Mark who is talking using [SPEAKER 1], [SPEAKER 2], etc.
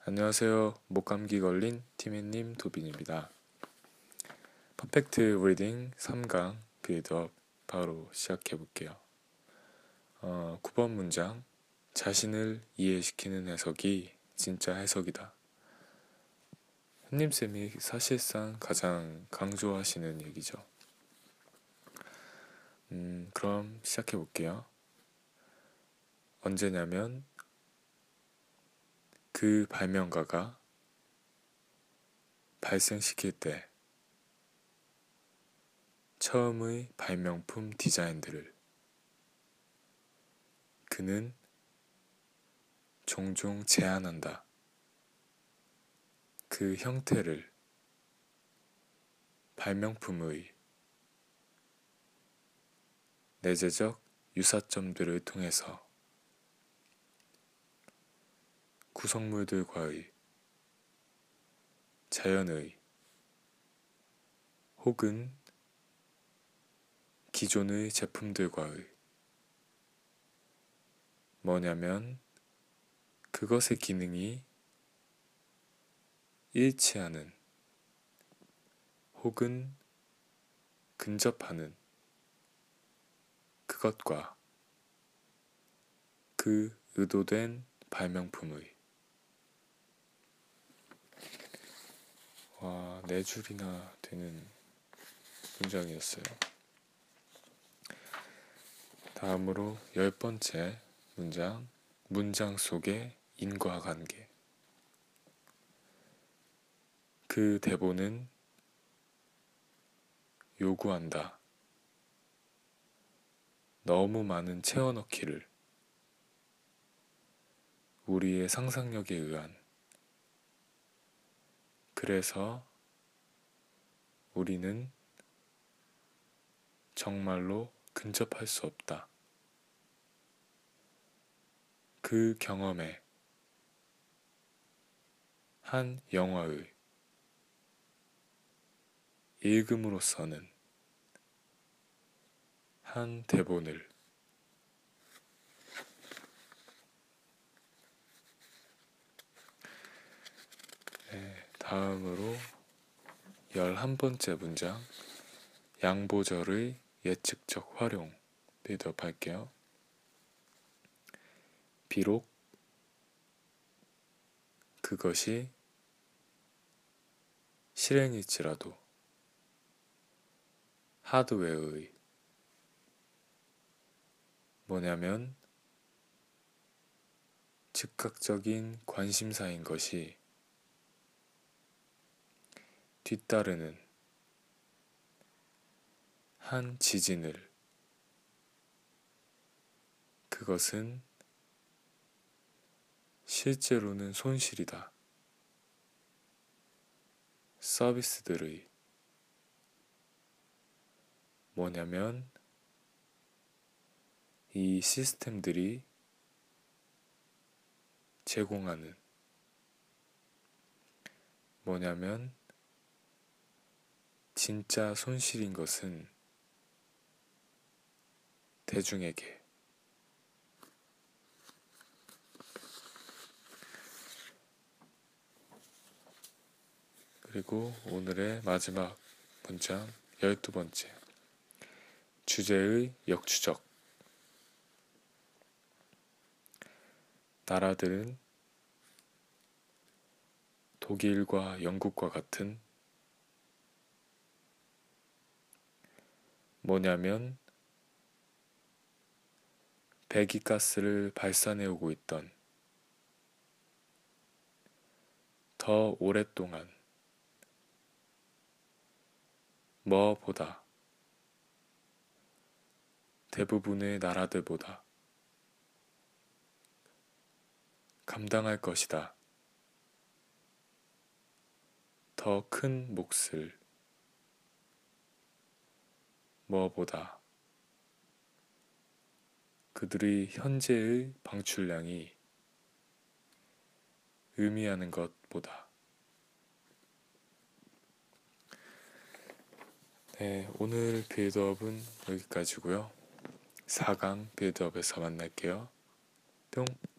[SPEAKER 1] 안녕하세요. 목감기 걸린 티미님 도빈입니다. 퍼펙트 리딩 3강 빌드업 바로 시작해 볼게요. 9번 문장. 자신을 이해시키는 해석이 진짜 해석이다. 현님쌤이 사실상 가장 강조하시는 얘기죠. 그럼 시작해 볼게요. 언제냐면 그 발명가가 발생시킬 때 처음의 발명품 디자인들을 그는 종종 제안한다. 그 형태를 발명품의 내재적 유사점들을 통해서 구성물들과의 자연의 혹은 기존의 제품들과의 뭐냐면 그것의 기능이 일치하는 혹은 근접하는 그것과 그 의도된 발명품의 네 줄이나 되는 문장이었어요. 다음으로 10번째 문장, 문장 속의 인과관계. 그 대본은 요구한다. 너무 많은 채워넣기를 우리의 상상력에 의한. 그래서 우리는 정말로 근접할 수 없다. 그 경험에 한 영화의 읽음으로서는 한 대본을 다음으로 11번째 문장, 양보절의 예측적 활용 빌드업 할게요. 비록 그것이 실행일지라도 하드웨어의 뭐냐면 즉각적인 관심사인 것이 뒤따르는 한 지진을 그것은 실제로는 손실이다. 서비스들의 뭐냐면 이 시스템들이 제공하는 뭐냐면 진짜 손실인 것은 대중에게 그리고 오늘의 마지막 문장 12번째 주제의 역추적. 나라들은 독일과 영국과 같은 뭐냐면 배기가스를 발산해오고 있던 더 오랫동안 뭐보다 대부분의 나라들보다 감당할 것이다. 더 큰 몫을 뭐보다 그들의 현재의 방출량이 의미하는 것보다. 네, 오늘 빌드업은 여기까지고요. 4강 빌드업에서 만날게요. 뿅.